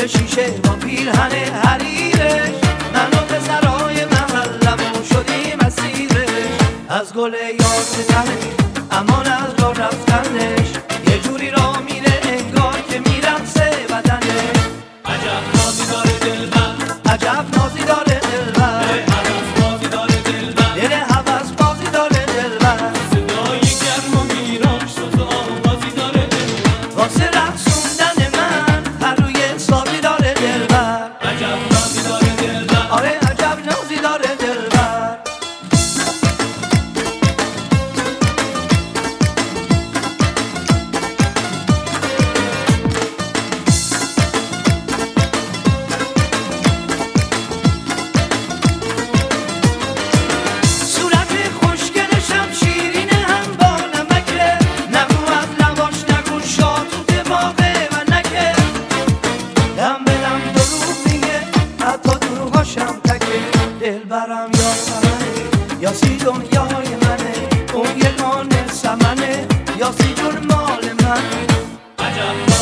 شیشه با پیرهن حریرش، من و پسرای محلمون شدیم اسیرش. از گل یاستنش امان از راه رفتنش، یه جوری راه میره انگار که میرقصه بدنش. عجب نازی داره دلبر، عجب نازی داره دلبر، هوس بازی داره دلبر، دل هوس بازی داره دلبر، صدای گرم و میران شد و آوازی داره دلبر. واسه رقصوندن من هر روی حسابی داره دلبر. عجب نازی داره دلبر، آره عجب نازی داره دلبر. صورت خوشگلش هم شیرینه هم با نمکه، نگو از لباش نگو شاتوته باقه و نکه. دم به دم دروغ میگه حتی دروغاشم تکه. دلبرم یا سمنه یا سی دنیای منه، اون یه نان سمنه یا سی جور مال منه. عجب